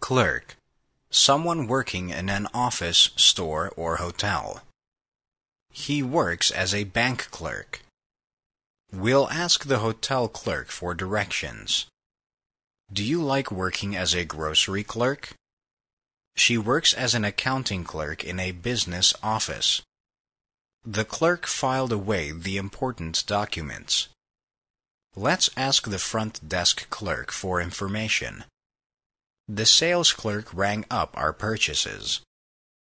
Clerk. Someone working in an office, store, or hotel. He works as a bank clerk. We'll ask the hotel clerk for directions. Do you like working as a grocery clerk? She works as an accounting clerk in a business office. The clerk filed away the important documents. Let's ask the front desk clerk for information. The sales clerk rang up our purchases.